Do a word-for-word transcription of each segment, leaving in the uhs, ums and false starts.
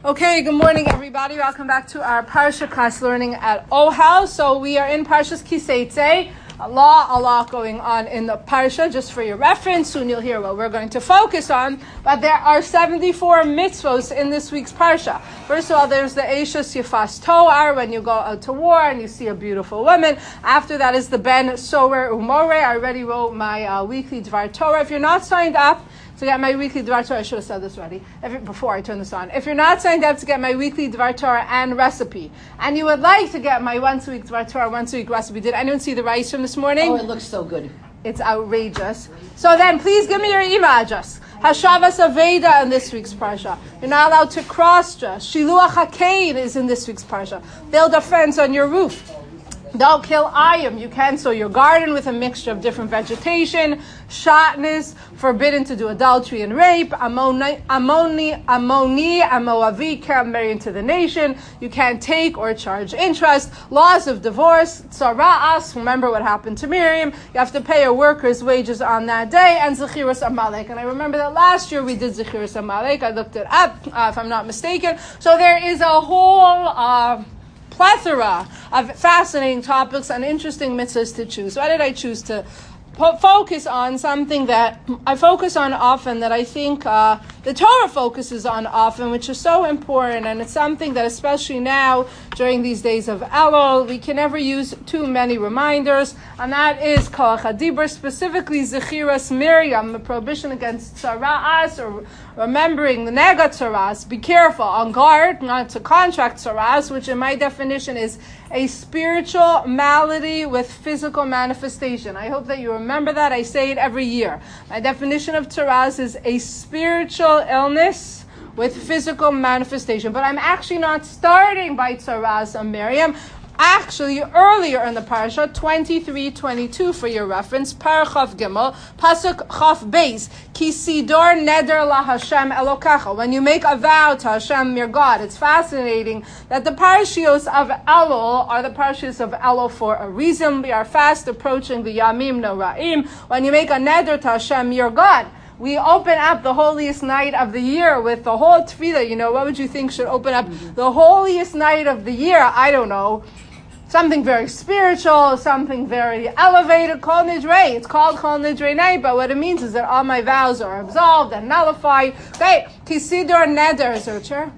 Okay, good morning, everybody. Welcome back to our Parsha class learning at Ohel. So we are in Parshas Kiseitze. A lot, a lot going on in the Parsha. Just for your reference, soon you'll hear what we're going to focus on. But there are seventy-four mitzvos in this week's Parsha. First of all, there's the Eishes Yifas Toar, when you go out to war and you see a beautiful woman. After that is the Ben Sower Umore. I already wrote my uh, weekly Dvar Torah. If you're not signed up to get my weekly Dvar Torah, I should have said this already if, before I turn this on. If you're not signed up to get my weekly Dvar Torah and recipe, and you would like to get my once a week Dvar Torah, once a week recipe, did anyone see the rice from this morning? Oh, it looks so good. It's outrageous. So then, please give me your email address. Hashavas Aveda in this week's Parsha. You're not allowed to cross-dress. Shiluach HaKain is in this week's Parsha. Build a fence on your roof. Don't kill ayim. You can sow your garden with a mixture of different vegetation. Shatnez, forbidden to do adultery and rape. Ammoni, Ammoni, Ammoni, Amoavi, can't marry into the nation. You can't take or charge interest. Laws of divorce. Tzara'as, remember what happened to Miriam. You have to pay your workers' wages on that day. And Zechiras Amalek. And I remember that last year we did Zechiras Amalek. I looked it up, uh, if I'm not mistaken. So there is a whole Uh, plethora of fascinating topics and interesting mitzvahs to choose. Why did I choose to po- focus on something that I focus on often, that I think uh, the Torah focuses on often, which is so important, and it's something that especially now, during these days of Elul, we can never use too many reminders, and that is Koach HaDibur, specifically Zechiras Miriam, the prohibition against tzara'as, or remembering the nega tzaras. Be careful, on guard, not to contract tzaras, which in my definition is a spiritual malady with physical manifestation. I hope that you remember that. I say it every year. My definition of tzaras is a spiritual illness with physical manifestation. But I'm actually not starting by tzaras on Miriam. Actually, earlier in the parasha, twenty-three twenty-two for your reference, Parachav Gimel, Pasuk Chaf Beis, Ki Sidor Neder La Hashem Elokacha. When you make a vow to Hashem, your God, it's fascinating that the parashios of Elul are the parashios of Elul for a reason. We are fast approaching the Yamim Noraim. When you make a neder to Hashem, your God, we open up the holiest night of the year with the whole tefillah. You know, what would you think should open up the holiest night of the year? I don't know. Something very spiritual, something very elevated, Kol Nidrei. It's called Kol Nidrei night, but what it means is that all my vows are absolved and nullified. Okay, Kisidor Neder, is there a chair?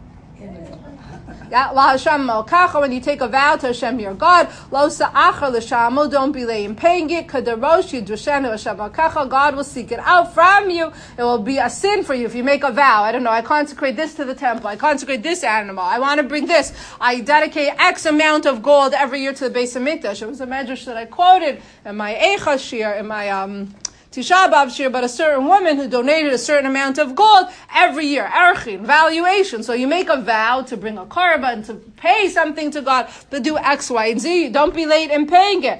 Yeah, La Hashem Melkacha, when you take a vow to Hashem your God, Lo Sa'achar L'Shamo, don't be late in paying it, Kadarosh Yidrushenu Hashem Melkacha, God will seek it out from you. It will be a sin for you if you make a vow. I don't know, I consecrate this to the temple, I consecrate this animal, I want to bring this, I dedicate X amount of gold every year to the Beis HaMikdash. It was a medrash that I quoted in my Eicha Shir, in my, um, Tisha B'Av Shir, but a certain woman who donated a certain amount of gold every year, erchin, valuation. So you make a vow to bring a korban, to pay something to God, to do X, Y, and Z. Don't be late in paying it.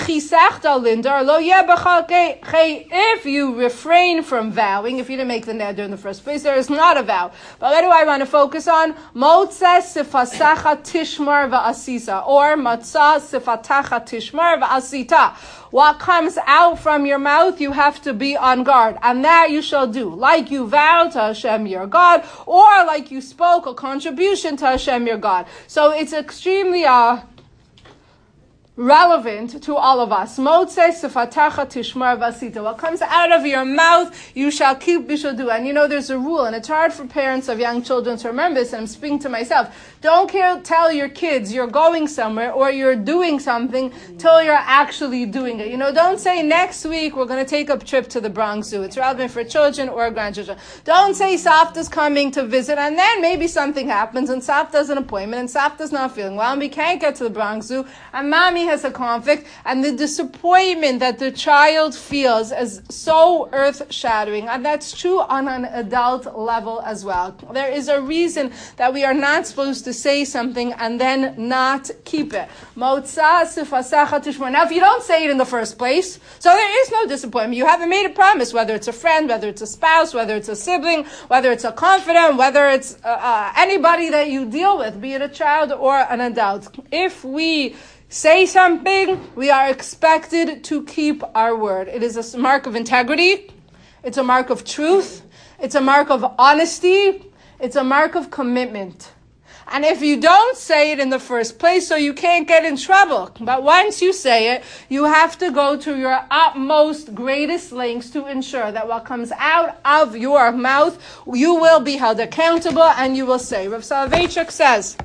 If you refrain from vowing, if you didn't make the neder in the first place, there is not a vow. But what do I want to focus on? Motzeh sifasacha tishmar va'asisa, or matzah sifatacha tishmar va'asita. What comes out from your mouth, you have to be on guard. And that you shall do. Like you vowed to Hashem your God, or like you spoke a contribution to Hashem your God. So it's extremely uh, relevant to all of us. Motzeh sifatacha tishmar vasita. What comes out of your mouth, you shall keep, you shall do. And you know, there's a rule, and it's hard for parents of young children to remember this, and I'm speaking to myself. Don't care, tell your kids you're going somewhere or you're doing something till you're actually doing it. You know, don't say next week we're going to take a trip to the Bronx Zoo. It's relevant for children or grandchildren. Don't say Safta's coming to visit, and then maybe something happens and Safta's an appointment and Safta's not feeling well and we can't get to the Bronx Zoo and Mommy has a conflict, and the disappointment that the child feels is so earth-shattering, and that's true on an adult level as well. There is a reason that we are not supposed to say something and then not keep it. Now, if you don't say it in the first place, so there is no disappointment. You haven't made a promise, whether it's a friend, whether it's a spouse, whether it's a sibling, whether it's a confidant, whether it's uh, uh, anybody that you deal with, be it a child or an adult. If we say something, we are expected to keep our word. It is a mark of integrity. It's a mark of truth. It's a mark of honesty. It's a mark of commitment. And if you don't say it in the first place, so you can't get in trouble. But once you say it, you have to go to your utmost, greatest lengths to ensure that what comes out of your mouth, you will be held accountable and you will say. Rav Soloveitchik says,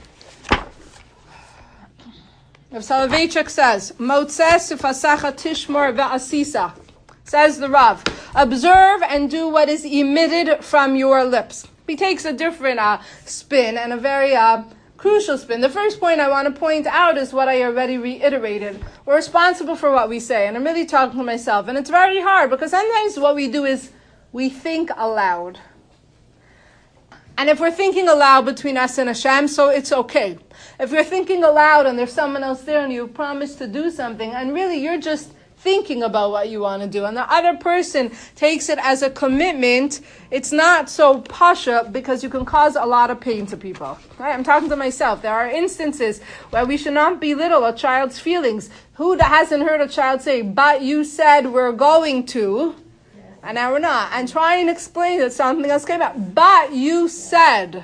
Rav Soloveitchik says, Motzes ufasacha tishmor va'asisa. Says the Rav, observe and do what is emitted from your lips. He takes a different uh, spin and a very uh, crucial spin. The first point I want to point out is what I already reiterated. We're responsible for what we say, and I'm really talking to myself. And it's very hard because sometimes what we do is we think aloud. And if we're thinking aloud between us and Hashem, so it's okay. If you're thinking aloud and there's someone else there and you promise to do something, and really you're just thinking about what you want to do, and the other person takes it as a commitment, it's not so pasha because you can cause a lot of pain to people. Right? I'm talking to myself. There are instances where we should not belittle a child's feelings. Who hasn't heard a child say, but you said we're going to, and now we're not, and try and explain that something else came out. But you said.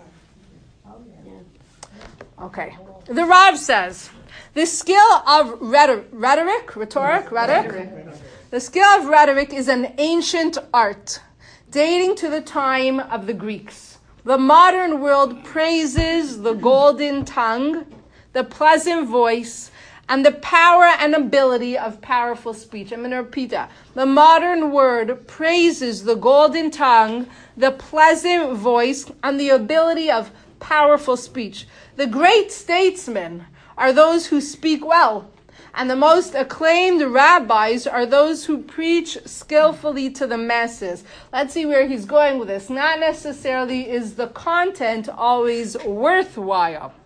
Okay. The Rav says, the skill of rhetoric, rhetoric, rhetoric, rhetoric, the skill of rhetoric is an ancient art dating to the time of the Greeks. The modern world praises the golden tongue, the pleasant voice, and the power and ability of powerful speech. I'm going to repeat that. The modern world praises the golden tongue, the pleasant voice, and the ability of powerful speech. The great statesmen are those who speak well, and the most acclaimed rabbis are those who preach skillfully to the masses. Let's see where he's going with this. Not necessarily is the content always worthwhile.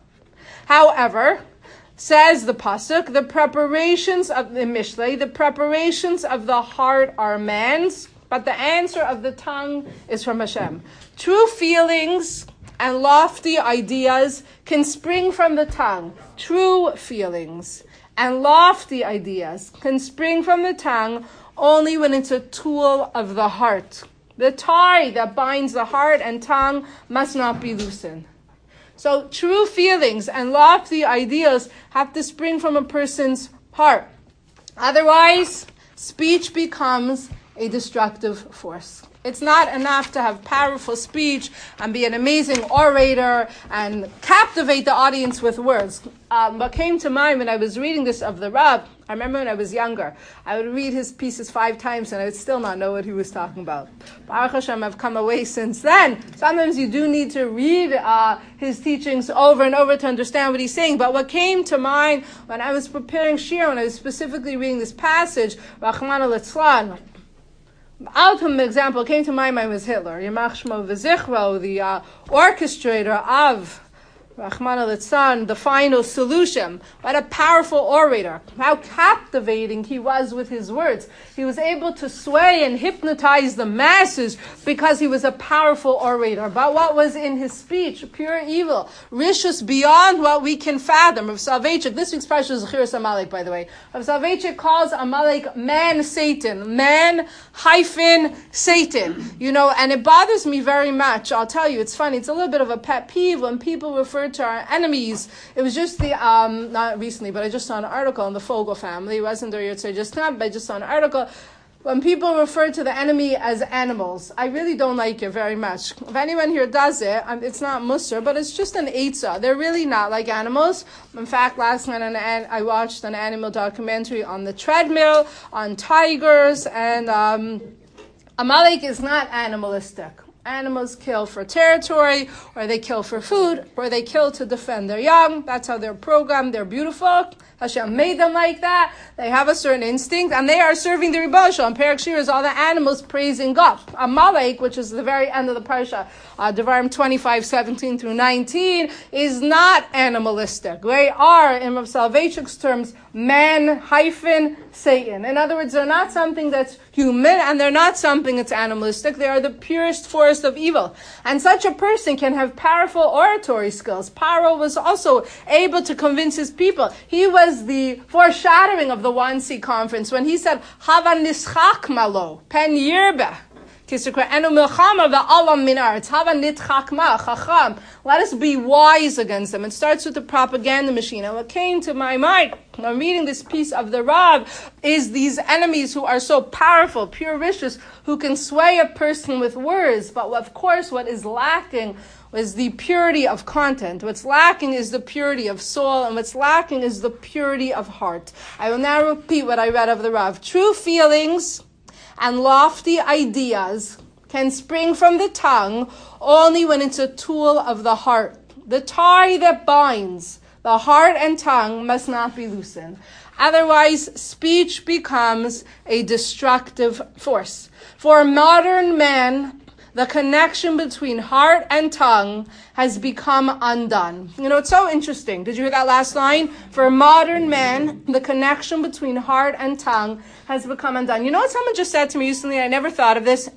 However, says the pasuk, the preparations of the Mishlei, the preparations of the heart are man's, but the answer of the tongue is from Hashem. True feelings and lofty ideas can spring from the tongue. True feelings and lofty ideas can spring from the tongue only when it's a tool of the heart. The tie that binds the heart and tongue must not be loosened. So true feelings and lofty ideas have to spring from a person's heart. Otherwise, speech becomes a destructive force. It's not enough to have powerful speech and be an amazing orator and captivate the audience with words. Um, what came to mind when I was reading this of the Rav, I remember when I was younger, I would read his pieces five times and I would still not know what he was talking about. Baruch Hashem, I've come away since then. Sometimes you do need to read uh, his teachings over and over to understand what he's saying. But what came to mind when I was preparing Shir, when I was specifically reading this passage, Rachmana litzlan, ultimate example came to my mind was Hitler. Yamach Shmo V'zichro, the uh, orchestrator of Rachmana litzlan, the final solution. What a powerful orator. How captivating he was with his words. He was able to sway and hypnotize the masses because he was a powerful orator. But what was in his speech? Pure evil. Rishus beyond what we can fathom. Rav Soloveitchik, this week's parsha is Zechiras Amalek, by the way. Rav Soloveitchik calls Amalek man Satan. Man hyphen Satan. You know, and it bothers me very much. I'll tell you, it's funny. It's a little bit of a pet peeve when people refer to our enemies. It was just the, um, not recently, but I just saw an article on the Fogel family. It wasn't there yet, so just not, but I just saw an article. When people refer to the enemy as animals, I really don't like it very much. If anyone here does it, it's not Musar, but it's just an eitzah. They're really not like animals. In fact, last night I watched an animal documentary on the treadmill, on tigers, and um, Amalek is not animalistic. Animals kill for territory, or they kill for food, or they kill to defend their young. That's how they're programmed. They're beautiful. Hashem made them like that. They have a certain instinct, and they are serving the Rebbe Shel. And Perek Shir is all the animals praising God. Amalek, which is the very end of the parsha, uh, Devarim twenty-five, seventeen through nineteen, is not animalistic. They are, in Rav Soloveitchik's terms, man hyphen Satan. In other words, they're not something that's human, and they're not something that's animalistic. They are the purest force of evil. And such a person can have powerful oratory skills. Paro was also able to convince his people. He was the foreshadowing of the one C conference when he said, Hava nischak malo, pen yirbe. Let us be wise against them. It starts with the propaganda machine. And what came to my mind when I'm reading this piece of the Rav is these enemies who are so powerful, pure vicious, who can sway a person with words. But of course, what is lacking is the purity of content. What's lacking is the purity of soul, and what's lacking is the purity of heart. I will now repeat what I read of the Rav. True feelings and lofty ideas can spring from the tongue only when it's a tool of the heart. The tie that binds the heart and tongue must not be loosened. Otherwise, speech becomes a destructive force. For modern man, the connection between heart and tongue has become undone. You know, it's so interesting. Did you hear that last line? For modern man, the connection between heart and tongue has become undone. You know what someone just said to me recently? I never thought of this.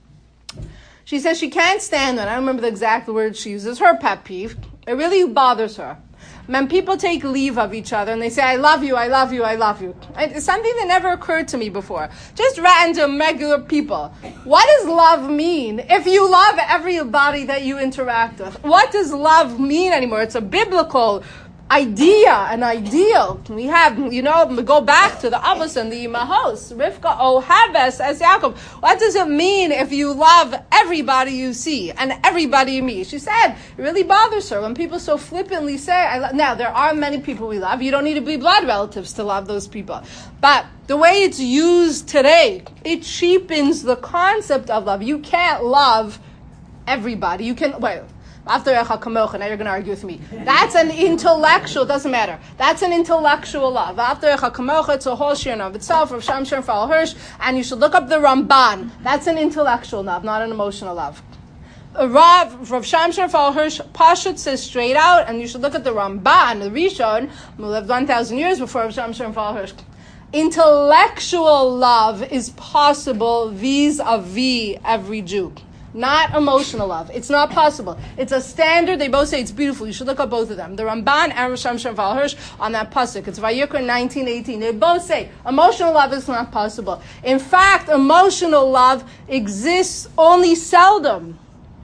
She says she can't stand it. I don't remember the exact words she uses. Her pet peeve. It really bothers her. When people take leave of each other and they say, I love you, I love you, I love you. It's something that never occurred to me before. Just random, regular people. What does love mean if you love everybody that you interact with? What does love mean anymore? It's a biblical idea, an ideal. We have, you know, we go back to the Abbas and the Imahos. Rivka Ohabes as Yaakov. What does it mean if you love everybody you see and everybody you meet? She said, it really bothers her when people so flippantly say, I love. Now, there are many people we love. You don't need to be blood relatives to love those people. But the way it's used today, it cheapens the concept of love. You can't love everybody. You can, well, after now you're going to argue with me. That's an intellectual, doesn't matter. That's an intellectual love. After it's a whole shir of itself, Rav Shamshon Fal Hirsch, and you should look up the Ramban. That's an intellectual love, not an emotional love. Rav, Rav Shamshon Fal Hirsch, Pashut says straight out, and you should look at the Ramban, the Rishon, who lived one thousand years before Rav Shamshon Fal Hirsch. Intellectual love is possible vis-a-vis every Jew. Not emotional love. It's not possible. It's a standard. They both say it's beautiful. You should look up both of them. The Ramban and Rav Shamshon Fal Hirsch on that pasuk. It's Vayikra nineteen eighteen. They both say emotional love is not possible. In fact, emotional love exists only seldom.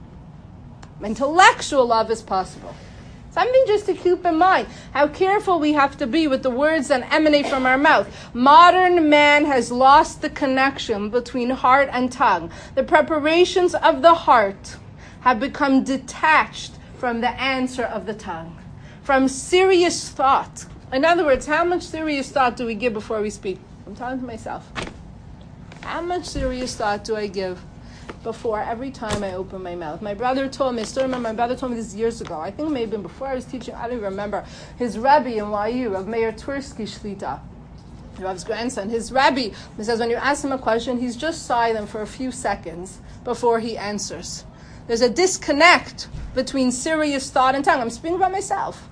Intellectual love is possible. Something just to keep in mind, how careful we have to be with the words that emanate from our mouth. Modern man has lost the connection between heart and tongue. The preparations of the heart have become detached from the answer of the tongue, from serious thought. In other words, how much serious thought do we give before we speak? I'm talking to myself. How much serious thought do I give before every time I open my mouth? My brother told me, I still remember, my brother told me this years ago. I think it may have been before I was teaching, I don't even remember. His Rebbe in Y U, of Meir Tversky Shlita, Rav's grandson, his Rebbe, he says when you ask him a question, he's just silent for a few seconds before he answers. There's a disconnect between serious thought and tongue. I'm speaking about myself.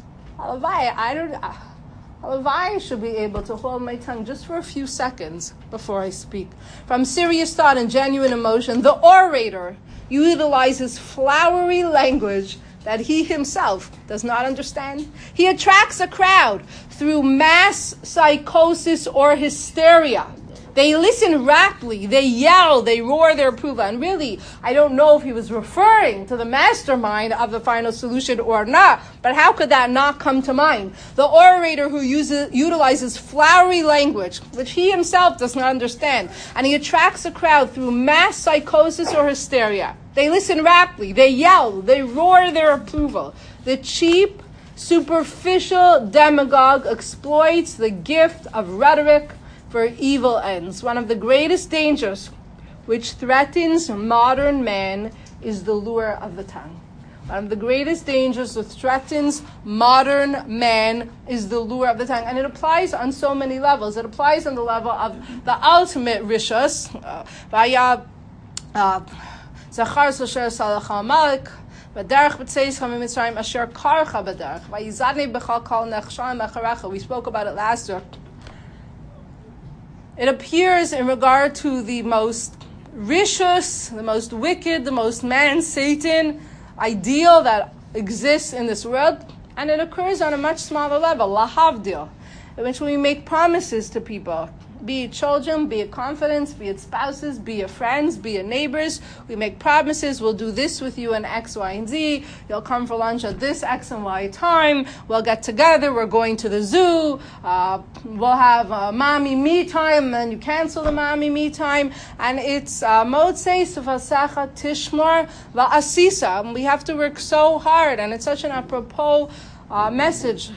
I don't... I should be able to hold my tongue just for a few seconds before I speak. From serious thought and genuine emotion, the orator utilizes flowery language that he himself does not understand. He attracts a crowd through mass psychosis or hysteria. They listen rapidly, they yell, they roar their approval. And really, I don't know if he was referring to the mastermind of the final solution or not, but how could that not come to mind? The orator who uses, utilizes flowery language, which he himself does not understand, and he attracts a crowd through mass psychosis or hysteria. They listen rapidly, they yell, they roar their approval. The cheap, superficial demagogue exploits the gift of rhetoric for evil ends. One of the greatest dangers which threatens modern man is the lure of the tongue. One of the greatest dangers that threatens modern man is the lure of the tongue. And it applies on so many levels. It applies on the level of the ultimate rishus. Vaya Zachar Sasher Salach Malik. We spoke about it last year. It appears in regard to the most vicious, the most wicked, the most man-Satan ideal that exists in this world, and it occurs on a much smaller level, lahavdil, in which we make promises to people. Be it children, be it confidants, be it spouses, be it friends, be it neighbors. We make promises. We'll do this with you in X, Y, and Z. You'll come for lunch at this X and Y time. We'll get together. We're going to the zoo. Uh, we'll have uh, mommy me time, and you cancel the mommy me time. And it's Motzei Sefasecha Tishmar Va'asisa. We have to work so hard, and it's such an apropos uh, message.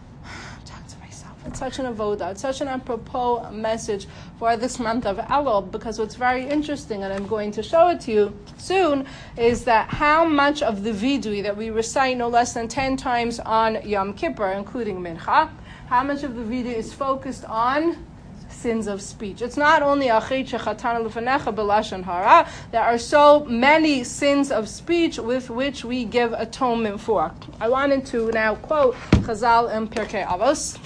It's such an avoda. It's such an apropos message for this month of Elul, because what's very interesting, and I'm going to show it to you soon, is that how much of the vidui that we recite no less than ten times on Yom Kippur, including Mincha, how much of the vidui is focused on sins of speech. It's not only achet shechatanu lefanecha b'lashon hara. There are so many sins of speech with which we give atonement for. I wanted to now quote Chazal in Pirkei Avos.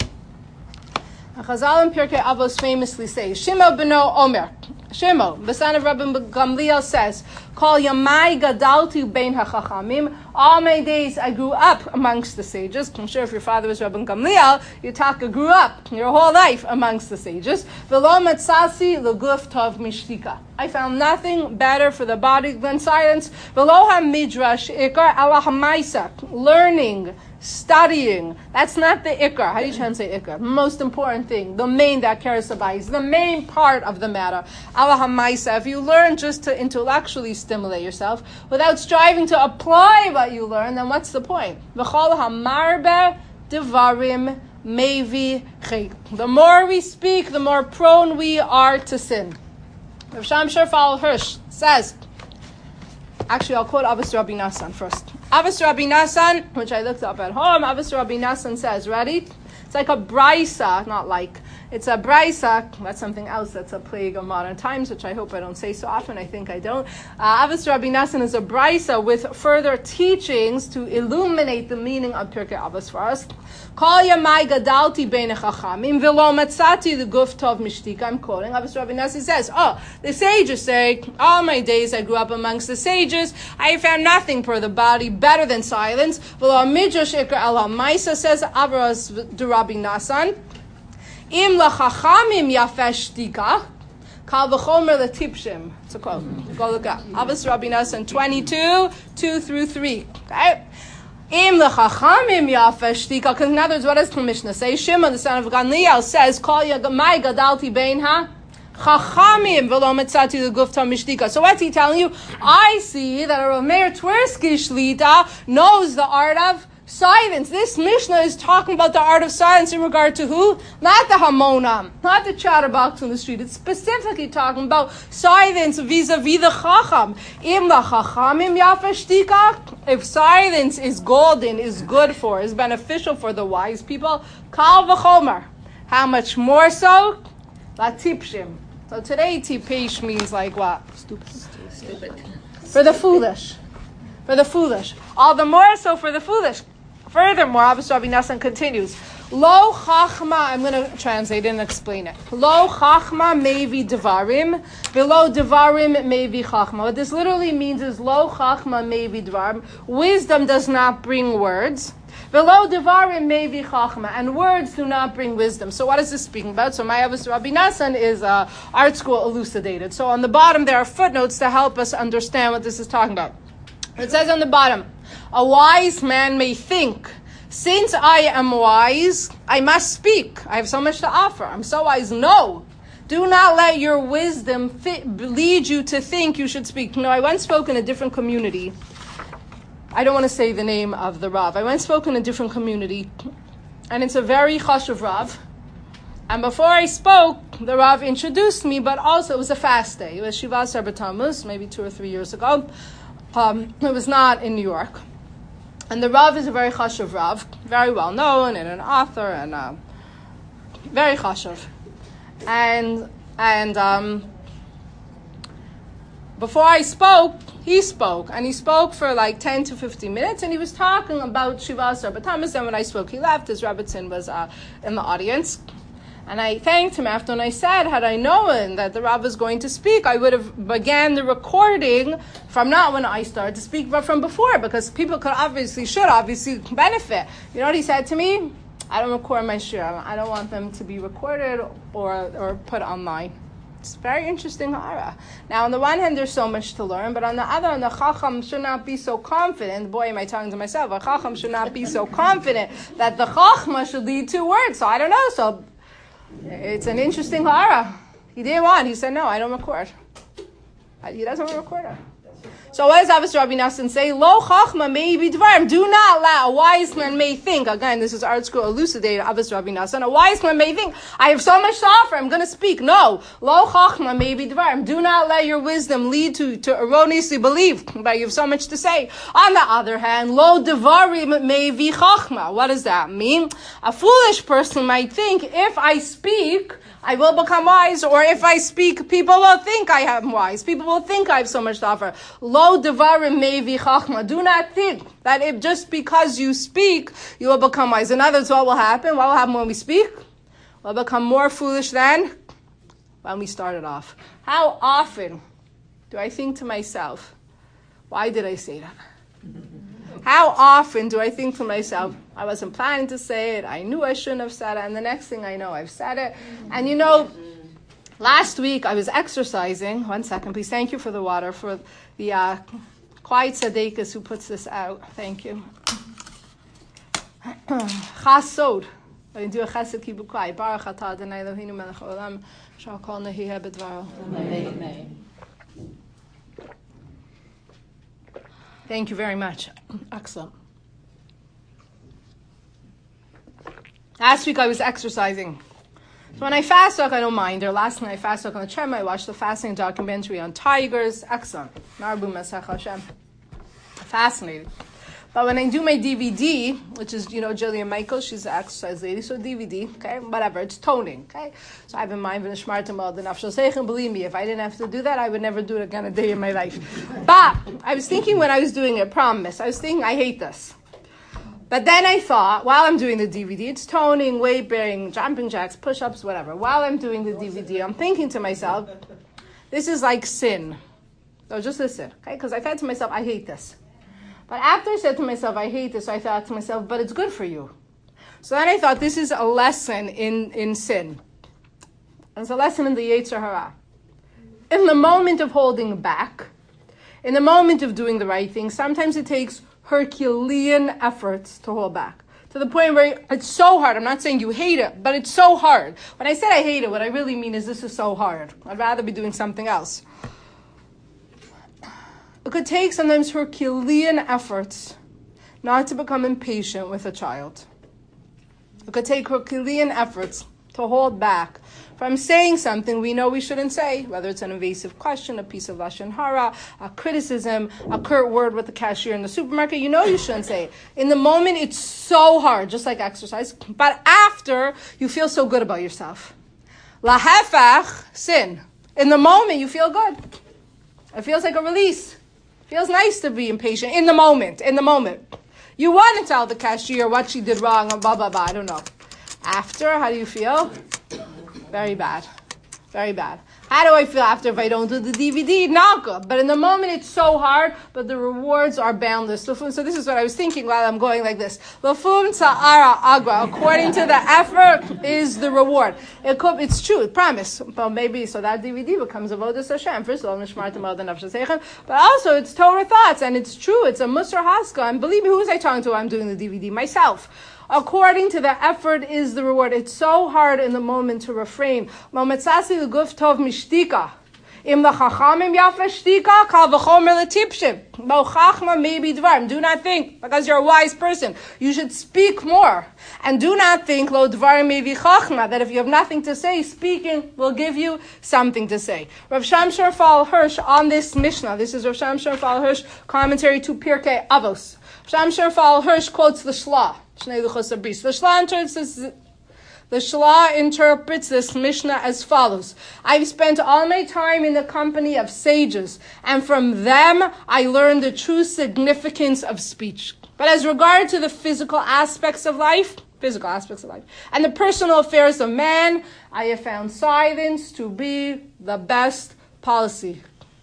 Chazal and Pirkei Avos famously say, Shimo beno Omer, Shimo, the son of Rabbi Gamliel, says, Kol yamai gadalti bein hachachamim. All my days I grew up amongst the sages. I'm sure if your father was Rabbi Gamliel, Yitaka grew up your whole life amongst the sages. V'lo metzasi leguf tov mishtika. I found nothing better for the body than silence. V'lo ha-midrash ikar ala ha'maisa. Learning, studying. That's not the ikar. How do you translate ikar? Most important thing, the main that cares about is the main part of the matter. Allah hamaisa. If you learn just to intellectually stimulate yourself without striving to apply what you learn, then what's the point? V'chol hamarbe devarim mevi chait. The more we speak, the more prone we are to sin. Rav Shamshir Fal Hirsch says, actually I'll quote Avos Rabbi Nassan first. Avos Rabbi Nassan, which I looked up at home, Avos Rabbi Nassan says, ready? It's like a brisa, not like, it's a brisa, that's something else that's a plague of modern times, which I hope I don't say so often, I think I don't. Uh, Avos Rabbi Nassan is a brisa with further teachings to illuminate the meaning of Pirkei Avos for us. Kol yamai gadalti bein hachachamim v'lo matzati leguf tov mishtika. I'm quoting. Avos Rabbi Nassan says, oh, the sages say, all my days I grew up amongst the sages. I found nothing for the body better than silence. V'lo midrash ikar al ha'maisa, says Avos Rabbi Nassan. Im lachachamim yafesh shtika. Kal v'chomer letipshim. It's a quote. Go look up. Avos Rabbi Nassan twenty-two, two through three. Okay? Im lechachamim yafesh shtika. Because in other words, what does the Mishnah say? Shimon, the son of Gamliel, says, Kol yamai gadalti bein ha chachamim v'lo metzati leguf tov mishtika. So what's he telling you? I see that a Rav Meir Twersky Shlita knows the art of silence. This Mishnah is talking about the art of silence in regard to who? Not the Hamonam, not the chatterbox on the street. It's specifically talking about silence vis-a-vis the Chacham. Im la Chachamim yafeshtika. If silence is golden, is good for, is beneficial for the wise people, Kal v'chomer. How much more so? La tipshim. So today tipish means like what? Stupid. Stupid. For the foolish. For the foolish. All the more so for the foolish. Furthermore, Avos Rabbi Nassan continues, Lo chachma, I'm going to translate and explain it. Lo chachma mevi devarim, below devarim mevi chachma. What this literally means is, Lo chachma mevi devarim. Wisdom does not bring words. Below devarim mevi chachma, and words do not bring wisdom. So what is this speaking about? So my Avos Rabbi Nassan is uh, art school elucidated. So on the bottom there are footnotes to help us understand what this is talking about. It says on the bottom, a wise man may think, since I am wise, I must speak. I have so much to offer. I'm so wise. No. Do not let your wisdom fit, lead you to think you should speak. No, I once spoke in a different community. I don't want to say the name of the Rav. I once spoke in a different community, and it's a very chashuv Rav. And before I spoke, the Rav introduced me, but also it was a fast day. It was Shiva Asar B'Tammuz, maybe two or three years ago. Um, it was not in New York. And the Rav is a very chashuv Rav, very well known, and an author, and uh, very chashuv. And and um, before I spoke, he spoke, and he spoke for like ten to fifteen minutes, and he was talking about Shiva Asar B'Tammuz. And when I spoke, he left. His Rebbetzin was uh, in the audience. And I thanked him after, and I said, had I known that the Rav was going to speak, I would have began the recording from not when I started to speak, but from before, because people could obviously, should obviously benefit. You know what he said to me? I don't record my shiurim. I don't want them to be recorded or or put online. It's very interesting hara. Now, on the one hand, there's so much to learn, but on the other hand, the chacham should not be so confident. Boy, am I talking to myself. A chacham should not be so confident that the chachma should lead to words. So I don't know. So it's an interesting hara. He didn't want. He said, no, I don't record. He doesn't want to record it. So what does Avos Rabbi Nassan say? Lo chachma may be dvarim. Do not allow. A wise man may think. Again, this is Art School elucidated. Avos Rabbi Nassan. A wise man may think, I have so much to offer. I'm going to speak. No. Lo chachma may be dvarim. Do not let your wisdom lead to, to erroneously believe that you have so much to say. On the other hand, lo devarim may be chachma. What does that mean? A foolish person might think, if I speak, I will become wise, or if I speak, people will think I am wise. People will think I have so much to offer. Lo devarim mevi chachma. Do not think that if just because you speak, you will become wise. In other words, what will happen? What will happen when we speak? We'll become more foolish than when we started off. How often do I think to myself, why did I say that? How often do I think to myself, I wasn't planning to say it, I knew I shouldn't have said it, and the next thing I know, I've said it. And you know, last week I was exercising. One second, please. Thank you for the water, for the uh, quiet tzaddikas who puts this out. Thank you. Chasod. I do a chesed kibukai. Baruch atah Adonai Eloheinu melech haolam, sha'akol nehiyeh b'dvaro. Amen. Thank you very much. Excellent. Last week I was exercising. So when I fast talk, I don't mind. Or last night I fast talk on the treadmill. I watched the fasting documentary on tigers. Excellent. Marbu Masach Hashem. Fascinating. But when I do my D V D, which is, you know, Jillian Michaels, she's an exercise lady, so D V D, okay, whatever, it's toning, okay? So I have in mind, when the believe me, if I didn't have to do that, I would never do it again a day in my life. But I was thinking when I was doing it, promise, I was thinking, I hate this. But then I thought, while I'm doing the D V D, it's toning, weight bearing, jumping jacks, push-ups, whatever. While I'm doing the D V D, I'm thinking to myself, this is like sin. So just listen, okay? Because I thought to myself, I hate this. But after I said to myself, I hate this, I thought to myself, but it's good for you. So then I thought, this is a lesson in, in sin. And it's a lesson in the Yetzer Hara. In the moment of holding back, in the moment of doing the right thing, sometimes it takes Herculean efforts to hold back. To the point where it's so hard. I'm not saying you hate it, but it's so hard. When I said I hate it, what I really mean is this is so hard. I'd rather be doing something else. It could take sometimes Herculean efforts not to become impatient with a child. It could take Herculean efforts to hold back from saying something we know we shouldn't say, whether it's an invasive question, a piece of lashon hara, a criticism, a curt word with the cashier in the supermarket. You know you shouldn't say it. In the moment, it's so hard, just like exercise. But after, you feel so good about yourself. Lahefach, sin. In the moment, you feel good. It feels like a release. Feels nice to be impatient in the moment, in the moment. You want to tell the cashier what she did wrong, or blah, blah, blah, I don't know. After, how do you feel? Very bad. Very bad. How do I feel after if I don't do the D V D? Not good. But in the moment, it's so hard, but the rewards are boundless. So this is what I was thinking while I'm going like this. L'fum ta'ara agra. According to the effort is the reward. It could, it's true, promise. But maybe, so that D V D becomes avodas Hashem. First of all, but also it's Torah thoughts, and it's true. It's a Musar Haska. And believe me, who was I talking to while I'm doing the D V D? Myself. According to the effort is the reward. It's so hard in the moment to refrain. Im the chachamim yafa shtika, kal v'chomer l'tipshim. Bo chachma maybe dvarim. Do not think, because you're a wise person, you should speak more. And do not think, lo dvarim maybe chachma, that if you have nothing to say, speaking will give you something to say. Rav Shamshon Raphael Hirsch on this Mishnah, this is Rav Shamshon Raphael Hirsch, commentary to Pirkei Avos. Rav Shamshon Raphael Hirsch quotes the Shla. The Shla interprets this, the Shla interprets this Mishnah as follows. I've spent all my time in the company of sages, and from them I learned the true significance of speech. But as regard to the physical aspects of life, physical aspects of life, and the personal affairs of man, I have found silence to be the best policy.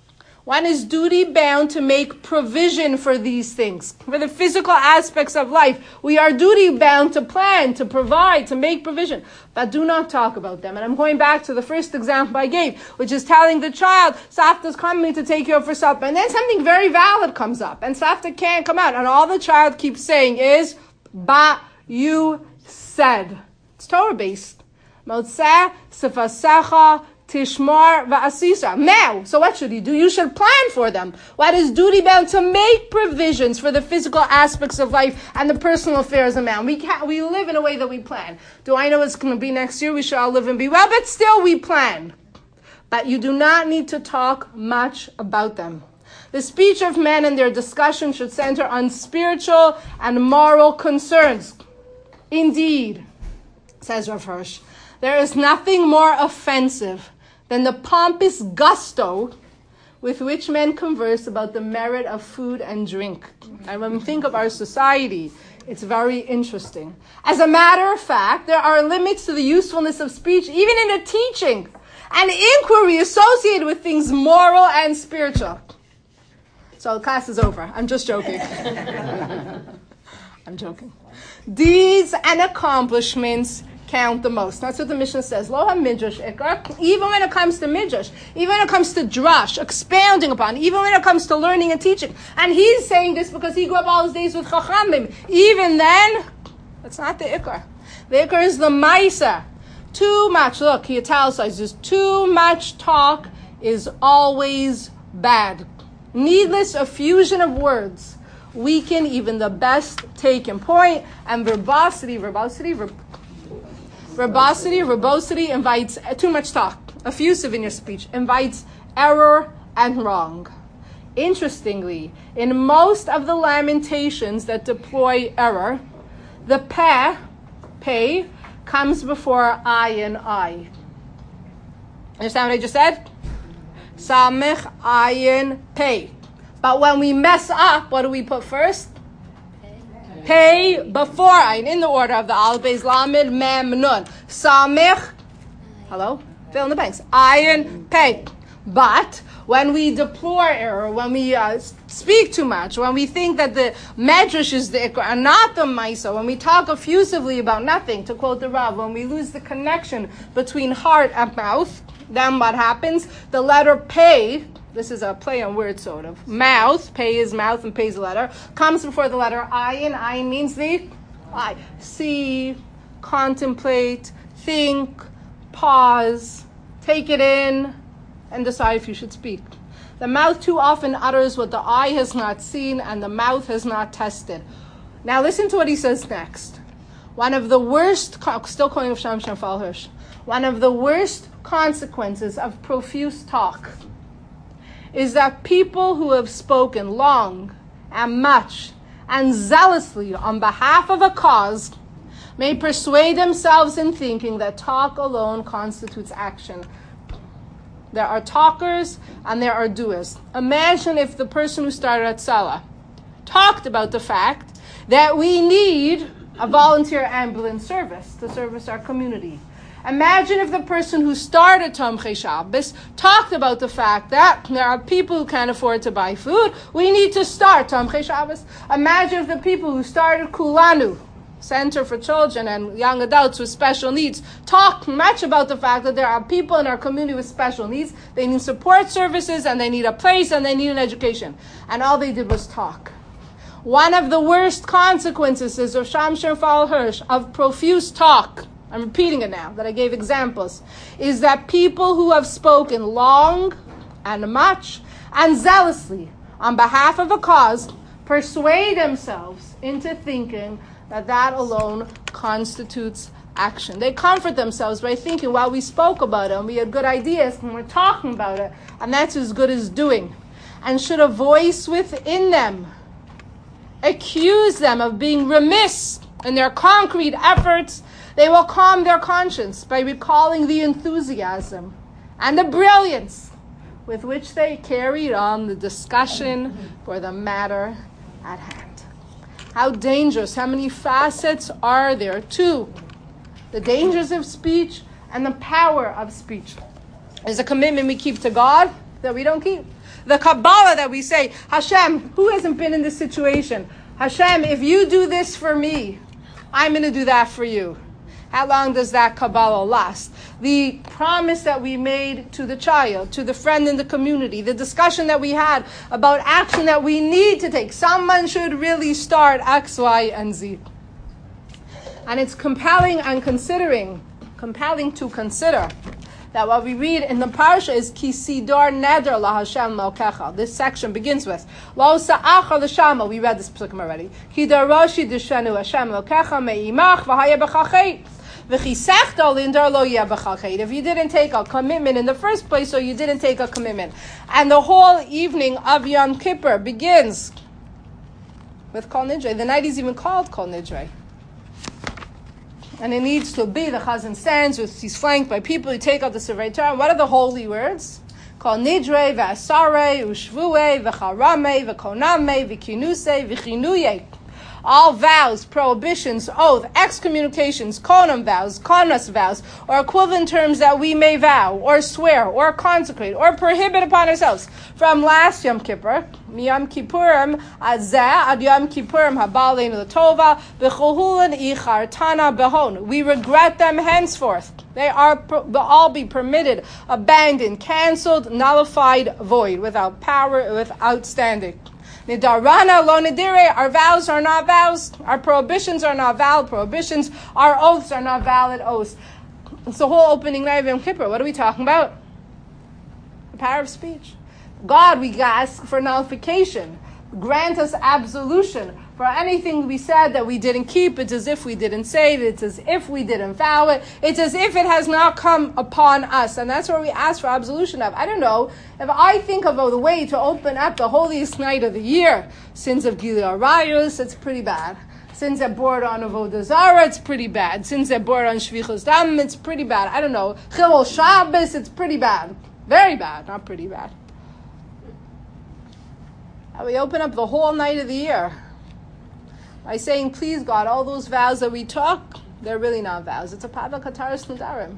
One is duty bound to make provision for these things. For the physical aspects of life, we are duty bound to plan, to provide, to make provision. But do not talk about them. And I'm going back to the first example I gave, which is telling the child, Safta's coming to take you out for supper. And then something very valid comes up. And Safta can't come out. And all the child keeps saying is, Ba, you said. It's Torah-based. Motzeh, Sifasecha, Tishmar va'asisa. Now, so what should you do? You should plan for them. What is duty bound? To make provisions for the physical aspects of life and the personal affairs of man. We can't, we live in a way that we plan. Do I know it's going to be next year? We shall all live and be well, but still we plan. But you do not need to talk much about them. The speech of men and their discussion should center on spiritual and moral concerns. Indeed, says Rav Hirsch, there is nothing more offensive than the pompous gusto with which men converse about the merit of food and drink. And when we think of our society, it's very interesting. As a matter of fact, there are limits to the usefulness of speech, even in the teaching and inquiry associated with things moral and spiritual. So the class is over. I'm just joking. I'm joking. Deeds and accomplishments count the most. That's what the Mishnah says. Lo ha-midrash ikar. Even when it comes to midrash, even when it comes to drash, expounding upon, even when it comes to learning and teaching. And he's saying this because he grew up all his days with chachamim. Even then, that's not the ikar. The ikar is the maisa. Too much, look, he italicizes, too much talk is always bad. Needless effusion of words weaken even the best taken point, and verbosity, verbosity, ver- verbosity, verbosity invites too much talk. Effusive in your speech invites error and wrong. Interestingly, in most of the lamentations that deploy error, the peh, pay, comes before I and I. Understand what I just said? Samech, ayin, pay. But when we mess up, what do we put first? Pay before ayin, in the order of the al, beis, lamed, mem, nun. Samech, hello? Fill in the blanks. Ayin, pay. But when we deplore error, when we uh, speak too much, when we think that the medrash is the ikra and not the maisa, when we talk effusively about nothing, to quote the Rav, when we lose the connection between heart and mouth, then what happens? The letter pay, this is a play on words sort of, mouth, pay is mouth and pay is a letter, comes before the letter ayin. Ayin means the I. See, contemplate, think, pause, take it in, and decide if you should speak. The mouth too often utters what the eye has not seen and the mouth has not tested. Now listen to what he says next. One of the worst, still calling of Sham Sham Hirsch, one of the worst consequences of profuse talk is that people who have spoken long and much and zealously on behalf of a cause may persuade themselves in thinking that talk alone constitutes action. There are talkers and there are doers. Imagine if the person who started Hatzalah talked about the fact that we need a volunteer ambulance service to service our community. Imagine if the person who started Tomchei Shabbos talked about the fact that there are people who can't afford to buy food. We need to start Tomchei Shabbos. Imagine if the people who started Kulanu, Center for Children and Young Adults with Special Needs, talk much about the fact that there are people in our community with special needs. They need support services and they need a place and they need an education. And all they did was talk. One of the worst consequences is of Sham Sham Hirsch, of profuse talk, I'm repeating it now, that I gave examples, is that people who have spoken long and much and zealously on behalf of a cause persuade themselves into thinking that that alone constitutes action. They comfort themselves by thinking, well, we spoke about it and we had good ideas and we're talking about it, and that's as good as doing. And should a voice within them accuse them of being remiss in their concrete efforts, they will calm their conscience by recalling the enthusiasm and the brilliance with which they carried on the discussion for the matter at hand. How dangerous, how many facets are there to the dangers of speech and the power of speech? There's a commitment we keep to God that we don't keep. The Kabbalah that we say, Hashem, who hasn't been in this situation? Hashem, if you do this for me, I'm going to do that for you. How long does that Kabbalah last? The promise that we made to the child, to the friend in the community, the discussion that we had about action that we need to take. Someone should really start X, Y, and Z. And it's compelling and considering, compelling to consider that what we read in the parsha is Ki Sidor Neder La Hashem Melkecha. This section begins with Lo Sa'achar L'Shama. We read this psukim already. Ki Daroshi Dishenu Hashem Melkecha Me'imach V'Haya B'Chachet. If you didn't take a commitment in the first place, so you didn't take a commitment. And the whole evening of Yom Kippur begins with Kol Nidre. The night is even called Kol Nidre. And it needs to be, the Chazan stands, with, he's flanked by people who take out the Sefer Torah. What are the holy words? Kol Nidre, V'asare, Ushvue, V'charame, V'koname, V'kinuse, V'chinuye. All vows, prohibitions, oath, excommunications, konam vows, konas vows, or equivalent terms that we may vow, or swear, or consecrate, or prohibit upon ourselves. From last Yom Kippur, Yom Kippurim Azeh ad Yom Kippurim Habalein L'Tova B'Chohulan Ichartana Behon. We regret them henceforth. They are will all be permitted, abandoned, cancelled, nullified, void, without power, without standing. Nidarana lo nidire, our vows are not vows, our prohibitions are not valid prohibitions, our oaths are not valid oaths. It's the whole opening night of Yom Kippur. What are we talking about? The power of speech. God, we ask for nullification. Grant us absolution for anything we said that we didn't keep. It's as if we didn't say it. It's as if we didn't vow it. It's as if it has not come upon us. And that's where we ask for absolution of. I don't know, if I think of a way to open up the holiest night of the year, sins of Gili Arayus, it's pretty bad. Sins that bore on Avodah Zarah, it's pretty bad. Sins that bore on Shvichus Dam, it's pretty bad. I don't know. Chilul Shabbos, it's pretty bad. Very bad, not pretty bad. And we open up the whole night of the year by saying, please God, all those vows that we took, they're really not vows. It's a Pava Kataris Nadarim.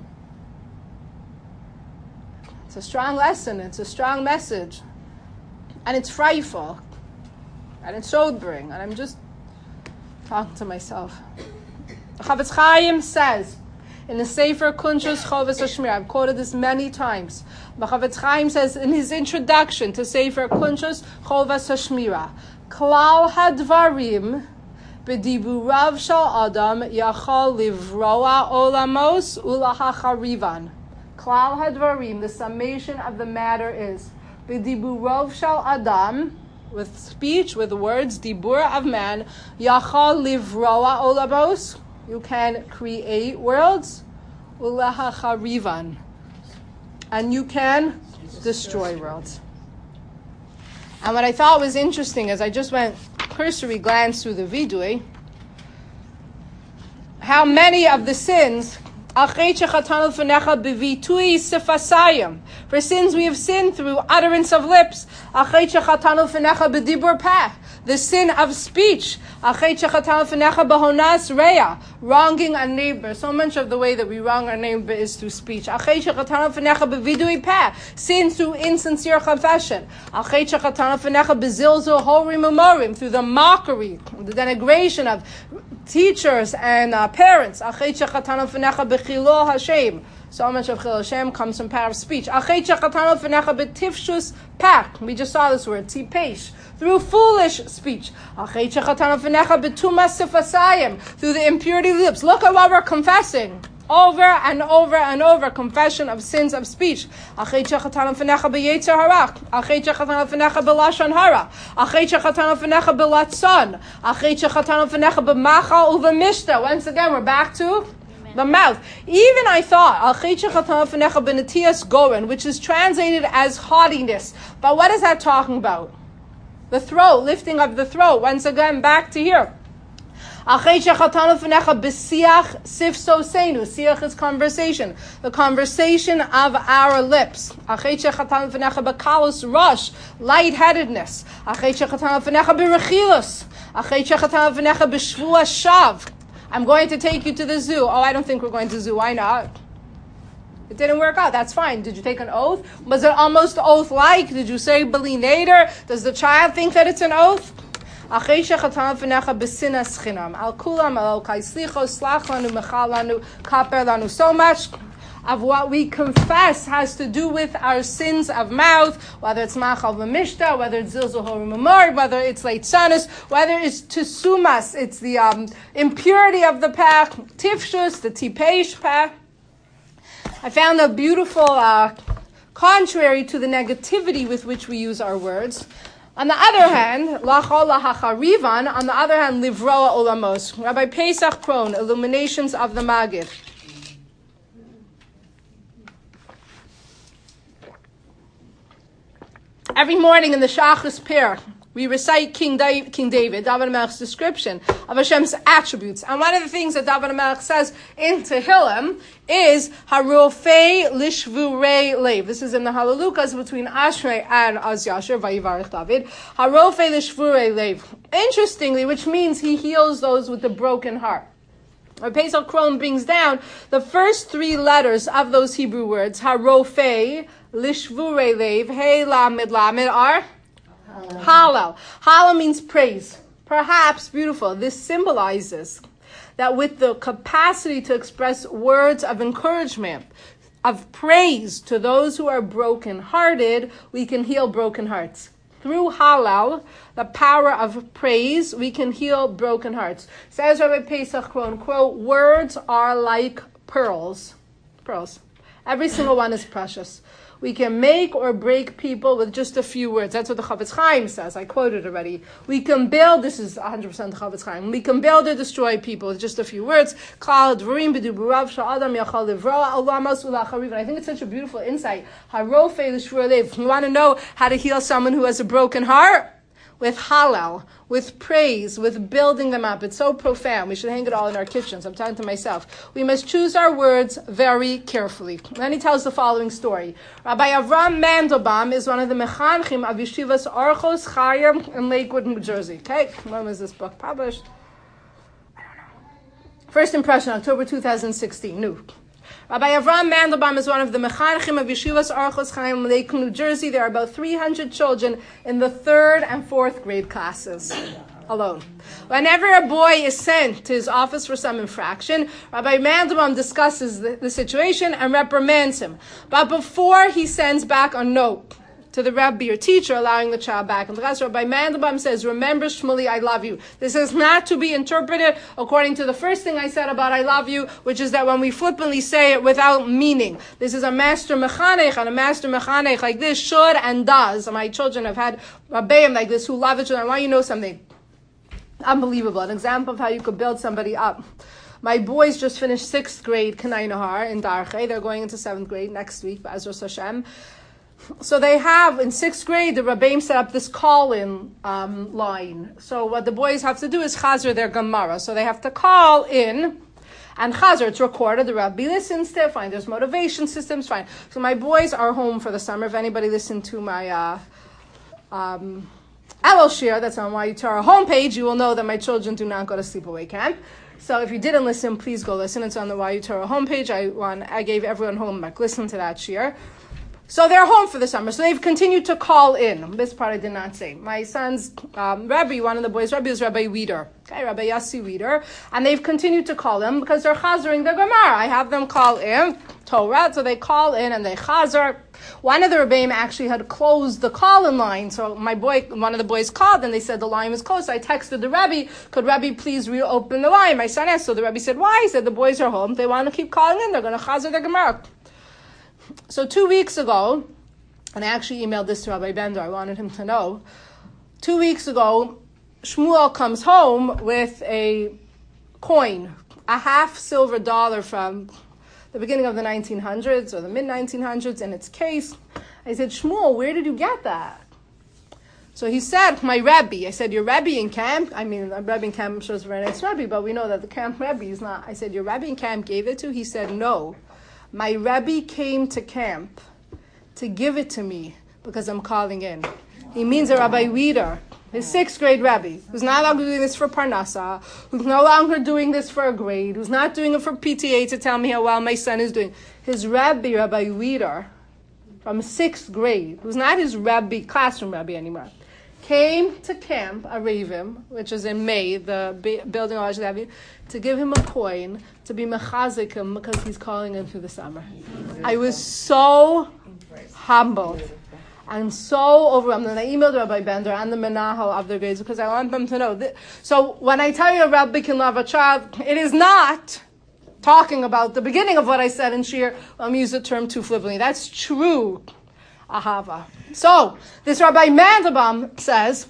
It's a strong lesson. It's a strong message. And it's frightful. And it's sobering. And I'm just talking to myself. The Chavetz Chaim says, in the Sefer Kunshos Chovos HaShmirah, I've quoted this many times. The Chavetz Chaim says in his introduction to Sefer Kunshos Chovos HaShmirah, Klal Hadvarim B'diburav Shal Adam Yachal Livroa Olamos Ulahacharivan. Klal Hadvarim, the summation of the matter is B'diburav Shal Adam, with speech, with words, dibur of man, Yachal Livroa Olamos, you can create worlds, ulahacharivan, and you can destroy worlds. And what I thought was interesting as I just went cursory glance through the vidui, how many of the sins, for sins we have sinned through utterance of lips, the sin of speech, wronging a neighbor. So much of the way that we wrong our neighbor is through speech. Sin through insincere confession. Through the mockery, the denigration of teachers and uh, parents. So much of Chil Hashem comes from power of speech. We just saw this word, tipesh, through foolish speech. Through the impurity of the lips. Look at what we're confessing. Over and over and over, confession of sins of speech. Once again, we're back to the mouth. Even I thought, which is translated as haughtiness. But what is that talking about? The throat, lifting of the throat. Once again, back to here. Siach is conversation. The conversation of our lips. Rush, lightheadedness. I'm going to take you to the zoo. Oh, I don't think we're going to the zoo. Why not? It didn't work out. That's fine. Did you take an oath? Was it almost oath-like? Did you say beli neder? Does the child think that it's an oath? Al kulam al kaislicho slach lanu mechal lanu kaper lanu. So much of what we confess has to do with our sins of mouth, whether it's machal v'mishta, whether it's zilzul horimamor, whether it's leitzanis, whether it's tusumas, it's the um, impurity of the path, tifshus, the tipeish path. I found a beautiful uh, contrary to the negativity with which we use our words. On the other hand, lachol lahacharivan, on the other hand, livroa olamos. Rabbi Pesach Krohn, Illuminations of the Magid. Every morning in the Shachris Pir, we recite King, da- King David, David HaMelech's description of Hashem's attributes. And one of the things that David HaMelech says in Tehillim is Harofei Lishvurei Lev. This is in the Hallelujahs between Ashrei and Az Yasher, Vayivarech David. Harofei Lishvurei Lev. Interestingly, which means he heals those with the broken heart. Pesach Krohn brings down the first three letters of those Hebrew words, Harofei Lishvurei Lev, Hey Lamed Lamed, are Hallel. Hallel means praise. Perhaps, beautiful, this symbolizes that with the capacity to express words of encouragement, of praise to those who are brokenhearted, we can heal broken hearts. Through Hallel, the power of praise, we can heal broken hearts. Says Rabbi Pesach Krohn, quote, words are like pearls. Pearls. Every single one is precious. We can make or break people with just a few words. That's what the Chavetz Chaim says. I quoted already. We can build, this is one hundred percent the Chavetz Chaim, we can build or destroy people with just a few words. I think it's such a beautiful insight. You want to know how to heal someone who has a broken heart? With Hallel, with praise, with building them up. It's so profound. We should hang it all in our kitchens. I'm talking to myself. We must choose our words very carefully. Then he tells the following story. Rabbi Avram Mandelbaum is one of the mechanchim of Yeshivas Orchos Chaim in Lakewood, New Jersey. Okay, when was this book published? I don't know. First impression, October two thousand sixteen. New. Rabbi Avram Mandelbaum is one of the mechanchim of Yeshivas Orchos Chaim, Lake, New Jersey. There are about three hundred children in the third and fourth grade classes alone. Whenever a boy is sent to his office for some infraction, Rabbi Mandelbaum discusses the, the situation and reprimands him. But before he sends back a note to the Rebbe or teacher allowing the child back, and the Rabbi Mandelbaum says, remember Shmuley, I love you. This is not to be interpreted according to the first thing I said about I love you, which is that when we flippantly say it without meaning. This is a master mechanech, and a master mechanech like this should and does. My children have had Rabbeim like this who love each other. I want you to know something unbelievable, an example of how you could build somebody up. My boys just finished sixth grade Kanai Nahar in Darchei. They're going into seventh grade next week, B'ezras Hashem. So they have, in sixth grade, the Rabbeim set up this call-in um, line. So what the boys have to do is chazer their Gemara. So they have to call in and chazer. It's recorded. The Rabbi listens to it. Fine. There's motivation systems. Fine. So my boys are home for the summer. If anybody listened to my uh, um, Elul Shir, that's on Y U Torah homepage, you will know that my children do not go to sleepaway camp. So if you didn't listen, please go listen. It's on the Y U Torah homepage. I, want, I gave everyone homework. Listen to that shir. So they're home for the summer. So they've continued to call in. This part I did not say. My son's um, Rebbe, one of the boys' Rebbe is Rabbi Weider. Okay, Rabbi Yassi Weider. And they've continued to call him because they're chazering the Gemara. I have them call in Torah. So they call in and they chazer. One of the Rebbeim actually had closed the call-in line. So my boy, one of the boys called and they said the line was closed. So I texted the Rebbe, could Rebbe please reopen the line? My son asked. So the Rebbe said, why? He said, the boys are home. They want to keep calling in. They're going to chazer the Gemara. So two weeks ago, and I actually emailed this to Rabbi Bender, I wanted him to know. Two weeks ago, Shmuel comes home with a coin, a half silver dollar from the beginning of the nineteen hundreds or the mid nineteen hundreds in its case. I said, Shmuel, where did you get that? So he said, my Rebbe. I said, your Rebbe in camp? I mean, a Rebbe in camp, I'm sure it's a very nice Rebbe, but we know that the camp Rebbe is not. I said, your Rebbe in camp gave it to? He said, no. My Rebbe came to camp to give it to me because I'm calling in. He means a Rabbi Weider. His sixth grade Rebbe, who's not longer doing this for Parnasa, who's no longer doing this for a grade, who's not doing it for P T A to tell me how well my son is doing. His Rebbe, Rabbi Weeder, from sixth grade, who's not his Rebbe, classroom Rebbe anymore, came to camp, Arevim, which is in May, the building of Rebbe, to give him a coin to be mechazik him because he's calling him through the summer. I was so humbled and so overwhelmed. And I emailed Rabbi Bender and the Menahel of their grades because I want them to know. That, so when I tell you a Rebbe can love a child, it is not talking about the beginning of what I said in Shir. I'm using the term too flippantly. That's true ahava. So this Rabbi Mandelbaum says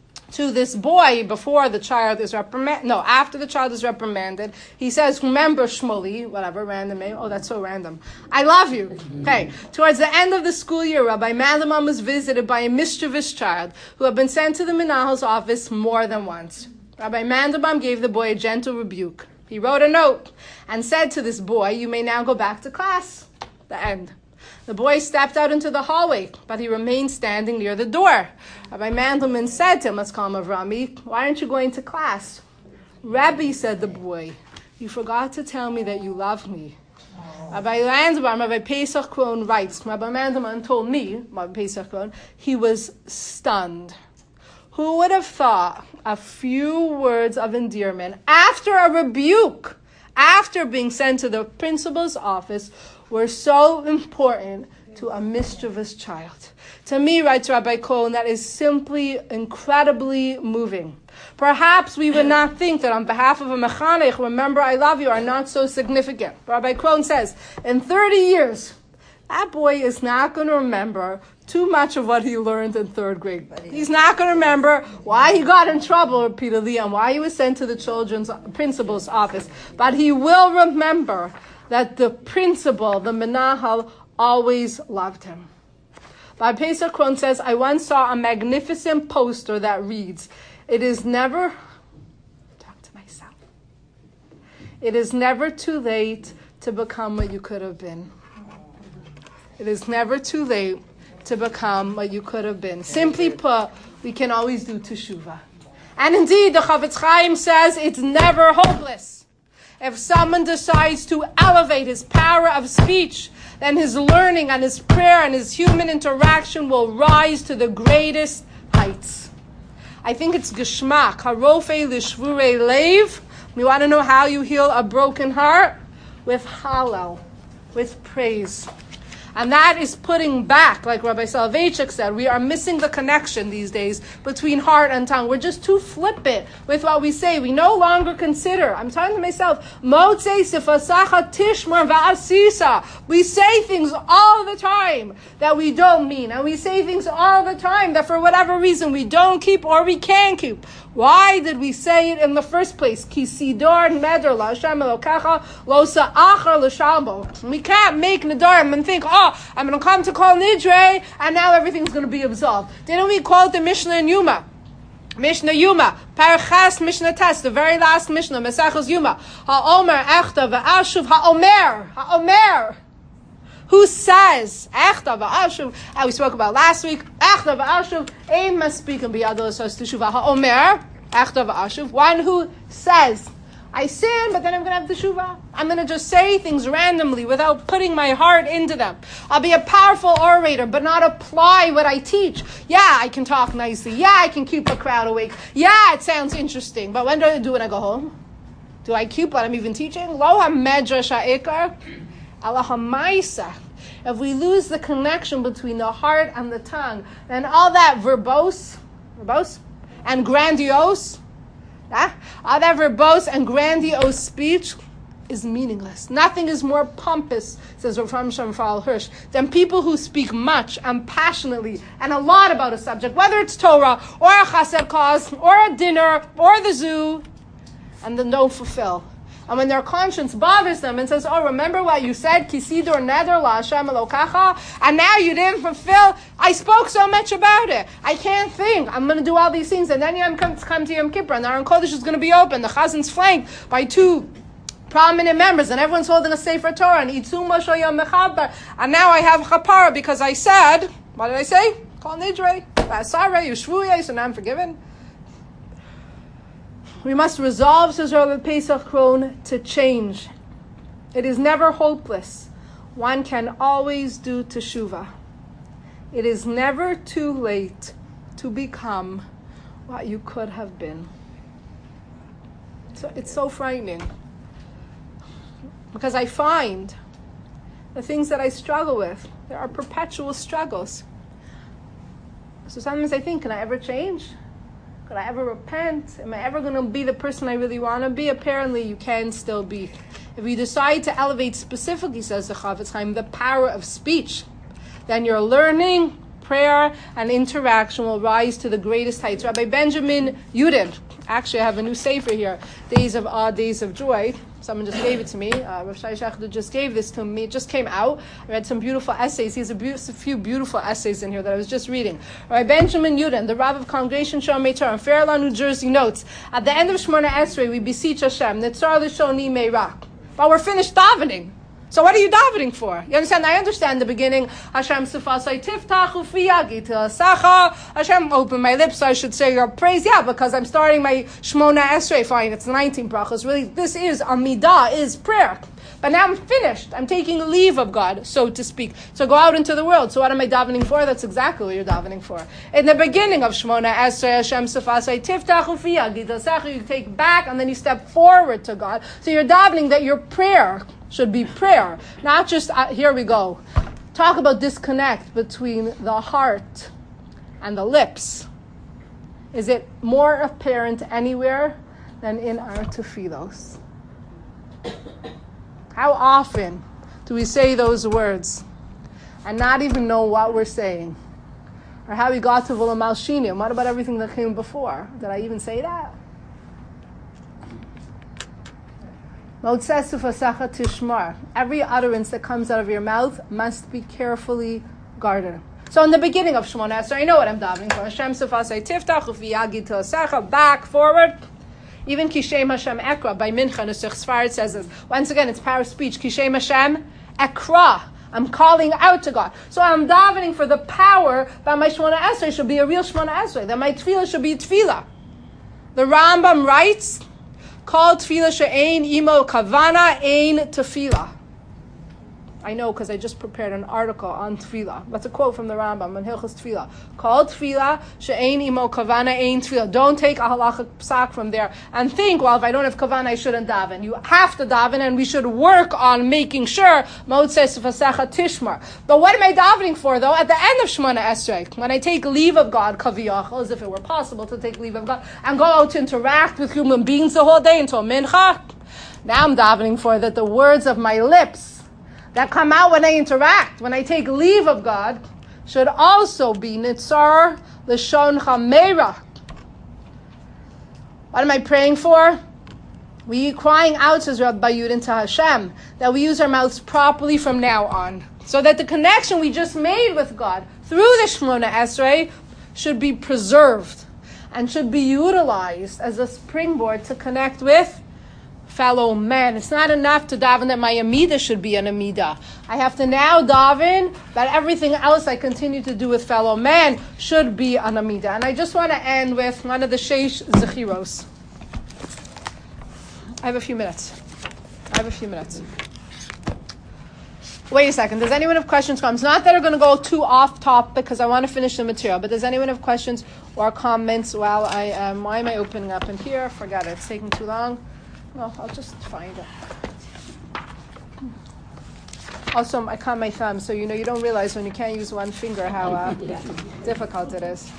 to this boy before the child is reprimanded, no, after the child is reprimanded, he says, remember Shmuley, whatever, random name. Oh, that's so random. I love you. Okay. Towards the end of the school year, Rabbi Mandelbaum was visited by a mischievous child who had been sent to the Menahel's office more than once. Rabbi Mandelbaum gave the boy a gentle rebuke. He wrote a note and said to this boy, you may now go back to class. The end. The boy stepped out into the hallway, but he remained standing near the door. Rabbi Mandelman said to him, let's call him Avrami, why aren't you going to class? Rabbi, said the boy, you forgot to tell me that you love me. Oh. Rabbi Mandelman, Rabbi Pesach Krohn writes, Rabbi Mandelman told me, Rabbi Pesach Krohn, he was stunned. Who would have thought a few words of endearment after a rebuke, after being sent to the principal's office, were so important to a mischievous child? To me, writes Rabbi Cohen, that is simply incredibly moving. Perhaps we would not think that on behalf of a mechanech, remember I love you, are not so significant. Rabbi Cohen says, in thirty years, that boy is not going to remember too much of what he learned in third grade. He's not going to remember why he got in trouble repeatedly and why he was sent to the children's principal's office. But he will remember that the principal, the Menahel, always loved him. Rabbi Pesach Krohn says, I once saw a magnificent poster that reads, it is never, talk to myself, it is never too late to become what you could have been. It is never too late to become what you could have been. Simply put, we can always do teshuvah. And indeed, the Chavetz Chaim says it's never hopeless. If someone decides to elevate his power of speech, then his learning and his prayer and his human interaction will rise to the greatest heights. I think it's Geshmak, Harofei Lishvurei Leiv. We want to know how you heal a broken heart? With Hallel, with praise. And that is putting back, like Rabbi Soloveitchik said, we are missing the connection these days between heart and tongue. We're just too flippant with what we say. We no longer consider. I'm talking to myself. Motzei sifasacha tishmar va'asisa. We say things all the time that we don't mean. And we say things all the time that for whatever reason we don't keep or we can keep. Why did we say it in the first place? Ki sidor neder la'Hashem elokecha lo sa'achar l'shalbo. We can't make nedarim and think, oh, I'm going to come to call Nidre, and now everything's going to be absolved. Didn't we call it the Mishnah in Yuma? Mishnah Yuma, Parachas Mishnah Test, the very last Mishnah, Mesachos Yuma. Ha'omer echta v'ashuv ha'omer, ha'omer. Who says, echta v'ashuv, as we spoke about last week, echta v'ashuv, ein maspikim biyado l'sos teshuvah. Ha'omer, echta v'ashuv, one who says, I sin, but then I'm going to have teshuvah. I'm going to just say things randomly without putting my heart into them. I'll be a powerful orator, but not apply what I teach. Yeah, I can talk nicely. Yeah, I can keep a crowd awake. Yeah, it sounds interesting. But when do I do when I go home? Do I keep what I'm even teaching? Lo ha-medrash ha'ikar, ala ha-maisa. If we lose the connection between the heart and the tongue, then all that verbose, verbose, and grandiose, Huh? all that verbose and grandiose speech is meaningless. Nothing is more pompous, says Rav Shamfal Hirsch, than people who speak much and passionately and a lot about a subject, whether it's Torah or a chassid cause or a dinner or the zoo, and then don't fulfill. And when their conscience bothers them and says, oh, remember what you said, Kisidur neder la'Hashem elokacha, and now you didn't fulfill, I spoke so much about it. I can't think. I'm going to do all these things. And then Yom come, come to Yom Kippur, and the Aron Kodesh is going to be open. The Chazin's flanked by two prominent members, and everyone's holding a Sefer Torah, and Itzum Moshe Yom Mechaber. And now I have Chapara because I said, what did I say? Call Nidre, Basare, Yushvuye, so now I'm forgiven. We must resolve, says Rabbi Pesach Krohn, to change. It is never hopeless. One can always do teshuvah. It is never too late to become what you could have been. So it's so frightening. Because I find the things that I struggle with, there are perpetual struggles. So sometimes I think, can I ever change? Could I ever repent? Am I ever going to be the person I really want to be? Apparently you can still be. If you decide to elevate specifically, says the Chafetz Chaim, the power of speech, then your learning, prayer, and interaction will rise to the greatest heights. Rabbi Benjamin Yudin, actually I have a new sefer here, Days of Awe, Days of Joy. Someone just gave it to me. Uh, Rav Shai Shechter just gave this to me. It just came out. I read some beautiful essays. He has a, be- a few beautiful essays in here that I was just reading. Rabbi Benjamin Yudin, the Rav of Congregation Shomei Torah in Fairlawn, New Jersey, notes, at the end of Shemona Esrei, we beseech Hashem, Nitzar L'shoni Meirah. But we're finished davening. So what are you davening for? You understand? I understand the beginning. Hashem sefasai tiftachu fiyagi sacha. Hashem, open my lips, so I should say your praise. Yeah, because I'm starting my Shmona Esrei. Fine, it's nineteen brachos. Really, this is Amidah, is prayer. But now I'm finished. I'm taking leave of God, so to speak. So go out into the world. So what am I davening for? That's exactly what you're davening for. In the beginning of Shmona Esrei, Hashem sefasai tiftachu fiyagi sacha. You take back and then you step forward to God. So you're davening that your prayer should be prayer, not just, uh, here we go. Talk about disconnect between the heart and the lips. Is it more apparent anywhere than in our tefillos? How often do we say those words and not even know what we're saying? Or how we got to V'lo Malshinim? What about everything that came before? Did I even say that? Every utterance that comes out of your mouth must be carefully guarded. So in the beginning of Shemona Esrei, I know what I'm davening for. Hashem sefasai tiftach ufiyagi t'asecha, back, forward. Even Kishem Hashem Ekra, by Mincha, Nusach Sfar, it says this. Once again, it's power of speech. Kishem Hashem Ekra. I'm calling out to God. So I'm davening for the power that my Shemona Esrei should be a real Shemona Esrei, that my tefillah should be tefillah. The Rambam writes, called tefillah she'ein imo kavana ein tefillah. I know because I just prepared an article on tefillah. That's a quote from the Rambam on Hilchos Tefillah. Called tefillah she'ein imo kavana ein tefillah. Don't take a halachic psak from there and think, well, if I don't have kavana, I shouldn't daven. You have to daven, and we should work on making sure Motzes v'secha tishmar. But what am I davening for, though? At the end of Shemona Esrei, when I take leave of God, kaviyachol, as if it were possible to take leave of God, and go out to interact with human beings the whole day until mincha, now I'm davening for that the words of my lips that come out when I interact, when I take leave of God, should also be nitzar l'shon chameira. What am I praying for? We crying out, says Rabbi Yudin, to Hashem, that we use our mouths properly from now on, so that the connection we just made with God through the Shemona Esrei should be preserved and should be utilized as a springboard to connect with fellow men. It's not enough to daven that my Amida should be an Amida. I have to now daven that everything else I continue to do with fellow men should be an Amida. And I just want to end with one of the Sheish Zechiros. I have a few minutes. I have a few minutes. Wait a second. Does anyone have questions, comments? Not that are going to go too off topic because I want to finish the material, but does anyone have questions or comments while I am, why am I opening up in here? Forget it. It's taking too long. Well, I'll just find it. Also, I cut my thumb, so you know you don't realize when you can't use one finger how uh, difficult it is.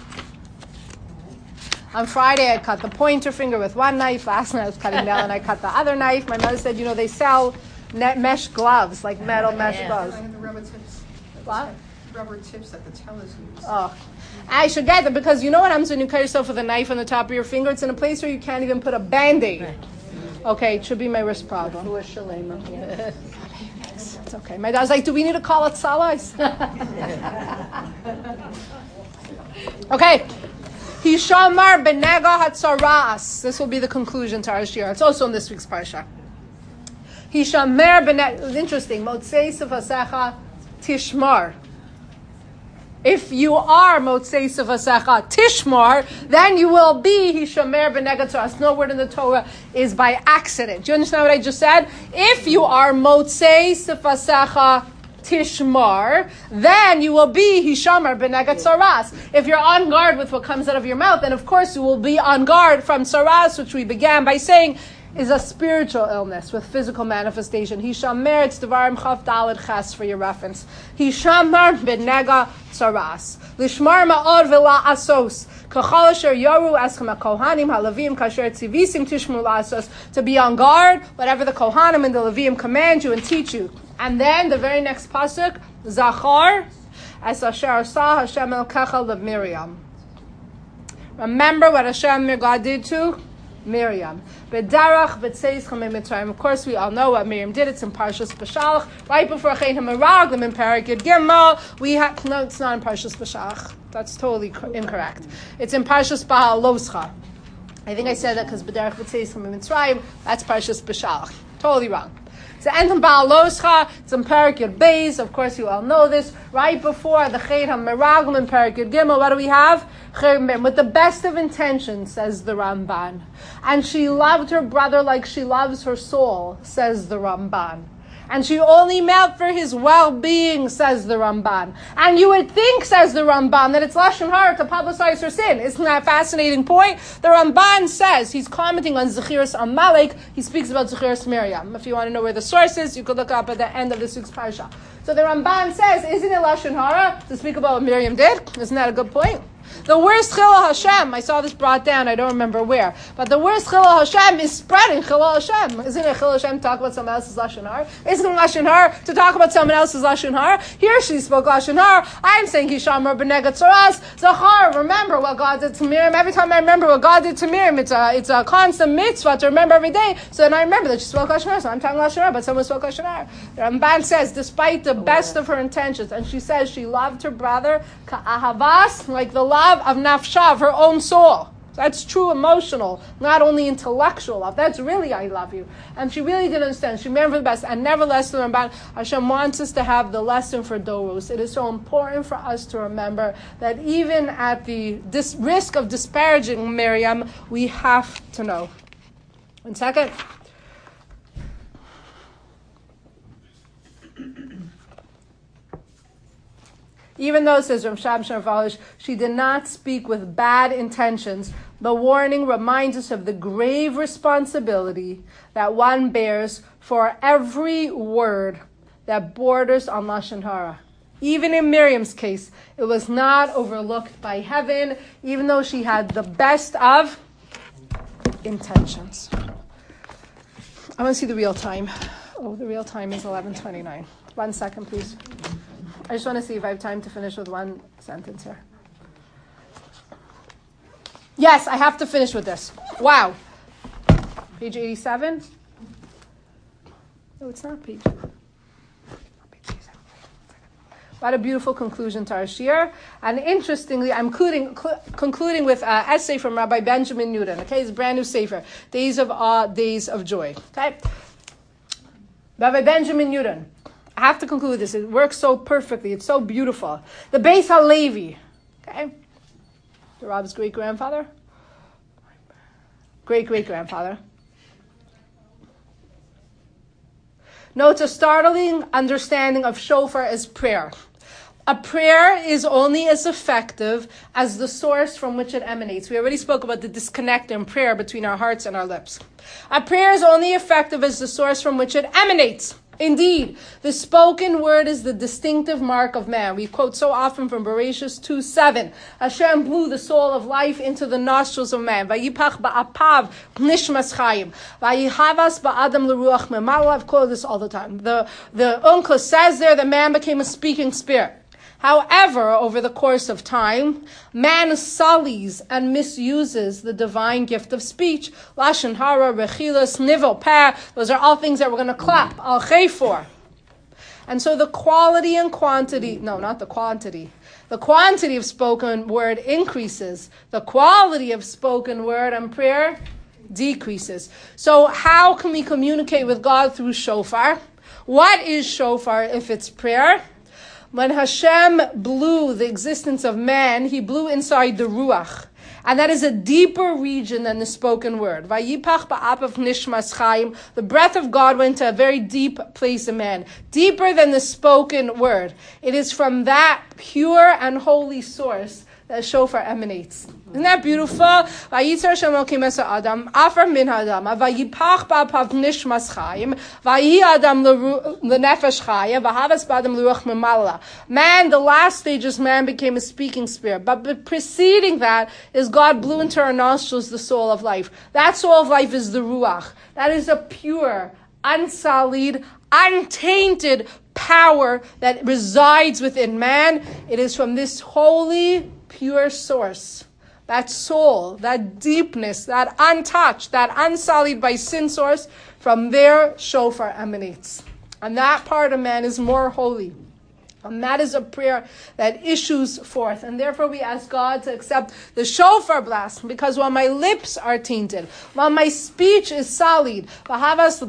On Friday, I cut the pointer finger with one knife. Last night I was cutting down and I cut the other knife. My mother said, you know, they sell net mesh gloves, like metal mesh yeah. gloves. I have the rubber tips. What? Rubber tips that the tellers use. Oh. I should get them because you know what happens when you cut yourself with a knife on the top of your finger? It's in a place where you can't even put a Band-Aid. Right. Okay, it should be my wrist problem. Yeah. It's okay. My dad's like, do we need to call it Salais? Okay. Hishamar benega hatzaras. This will be the conclusion to our shir. It's also in this week's parsha. Hishamar benega. Interesting. Motzei sefasecha tishmar. If you are Motzei Sivasecha Tishmar, then you will be Hishamer B'Neged Tzoras. No word in the Torah is by accident. Do you understand what I just said? If you are Motzei Sivasecha Tishmar, then you will be Hishamer B'Neged Tzoras. If you're on guard with what comes out of your mouth, then of course you will be on guard from Tzoras, which we began by saying is a spiritual illness with physical manifestation. Hishamer, it's Devarim Chav Daled Ches for your reference. Hishamer B'Neged Tzoras. Lishmar Ma'od V'la Asos. Kachal Asher Yoru Eschem HaKohanim HaLevim Kasher Tzivisim Tishmu La'asos. To be on guard, whatever the Kohanim and the Levim command you and teach you. And then the very next pasuk, Zachar, as Asher Asah Hashem Elkecha LeMiriam. Remember what Hashem your God did to Miriam. B'darach b'tzeis chamei Mitzrayim. Of course, we all know what Miriam did. It's in Parshas B'Shalach. Right before Chein HaMeraglim in Perek Yud Gimel, we have no. It's not in Parshas B'Shalach. That's totally incorrect. It's in Parshas Ba'aloscha. I think I said that because b'darach b'tzeis chamei Mitzrayim. That's Parshas B'Shalach. Totally wrong. It's the end of Ba'aloscha. It's in Perek Yud Beis. Of course, you all know this. Right before the Chein HaMeraglim in Perek Yud Gimel, what do we have? With the best of intentions, says the Ramban. And she loved her brother like she loves her soul, says the Ramban. And she only meant for his well-being, says the Ramban. And you would think, says the Ramban, that it's Lashon Hara to publicize her sin. Isn't that a fascinating point? The Ramban says, he's commenting on Zechiras Amalek, he speaks about Zechiras Miriam. If you want to know where the source is, you could look up at the end of this week's Parsha. So the Ramban says, isn't it Lashon Hara to speak about what Miriam did? Isn't that a good point? The worst Chilul Hashem, I saw this brought down, I don't remember where, but the worst Chilul Hashem is spreading Chilul Hashem. Isn't it Chilul Hashem to talk about someone else's Lashon Hara? Isn't it Lashon Hara to talk about someone else's Lashon Hara? Here she spoke Lashon Hara. I'm saying Hishamer B'Neged Tzoras. Zachar, remember what God did to Miriam. Every time I remember what God did to Miriam, it's a, it's a constant mitzvah to remember every day. So then I remember that she spoke Lashon Hara. So I'm talking Lashon Hara, but someone spoke Lashon Hara. The Ramban says, despite the best of her intentions, and she says she loved her brother, Ka'ahavas, like the love of Nafsha, of her own soul. That's true emotional, not only intellectual love. That's really I love you. And she really did understand. She remembered the best. And nevertheless, the Ramban, Hashem wants us to have the lesson for Doros. It is so important for us to remember that even at the dis- risk of disparaging Miriam, we have to know. One second. Even though, says Rav Shamshon Valish, she did not speak with bad intentions, the warning reminds us of the grave responsibility that one bears for every word that borders on Lashon Hara. Even in Miriam's case, it was not overlooked by heaven, even though she had the best of intentions. I want to see the real time. Oh, the real time is eleven twenty-nine. One second, please. I just want to see if I have time to finish with one sentence here. Yes, I have to finish with this. Wow. Page eighty-seven? No, it's not page. Page eighty-seven. What a beautiful conclusion to our shir. And interestingly, I'm concluding, cl- concluding with an essay from Rabbi Benjamin Newton. Okay, it's a brand new sefer. Days of Awe, Days of Joy. Okay? Rabbi Benjamin Newton. I have to conclude this. It works so perfectly. It's so beautiful. The Beis HaLevi. Okay? The Rab's great-grandfather? Great-great-grandfather. Notes a startling understanding of shofar as prayer. A prayer is only as effective as the source from which it emanates. We already spoke about the disconnect in prayer between our hearts and our lips. A prayer is only effective as the source from which it emanates. Indeed, the spoken word is the distinctive mark of man. We quote so often from Bereshis two seven. Hashem blew the soul of life into the nostrils of man. Vayipach ba'apav nishmas chayim. Vayihavas ba'adam l'ruach memalo. I've quoted this all the time. The, the Uncle says there that man became a speaking spirit. However, over the course of time, man sullies and misuses the divine gift of speech. Lashon hara, rechilas, nivel peh, those are all things that we're going to clap, al chay for. And so the quality and quantity, no, not the quantity, the quantity of spoken word increases. The quality of spoken word and prayer decreases. So how can we communicate with God through shofar? What is shofar if it's prayer? When Hashem blew the existence of man, he blew inside the Ruach. And that is a deeper region than the spoken word. Vayipach ba'apav nishmas chaim. The breath of God went to a very deep place in man. Deeper than the spoken word. It is from that pure and holy source that shofar emanates. Isn't that beautiful? Vayitzer Hashem Elokim es ha'adam, afar min ha'adam, vayipach ba'apav nishmas chaim, vayi adam lenefesh chaya, v'havas b'adam l'ruach memala. Man, the last stage is man became a speaking spirit. But preceding that is God blew into our nostrils the soul of life. That soul of life is the ruach. That is a pure, unsullied, untainted power that resides within man. It is from this holy, pure source, that soul, that deepness, that untouched, that unsullied by sin source, from there shofar emanates. And that part of man is more holy. And that is a prayer that issues forth. And therefore we ask God to accept the shofar blast, because while my lips are tainted, while my speech is sullied, becomes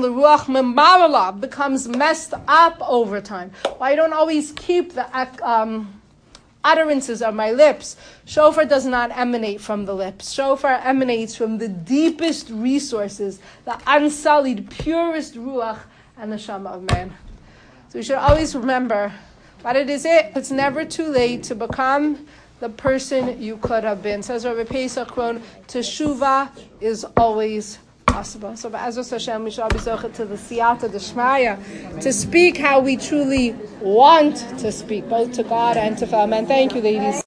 messed up over time. While I don't always keep the um, utterances of my lips, shofar does not emanate from the lips. Shofar emanates from the deepest resources, the unsullied, purest ruach and neshama of man. So we should always remember, but it is it. It's never too late to become the person you could have been. Says Rabbi Pesach Kron, Teshuvah is always possible. So B'ezras Hashem, we should all be zochet to the siyata d'shmaya, to speak how we truly want to speak, both to God and to fellow men. Thank you, ladies.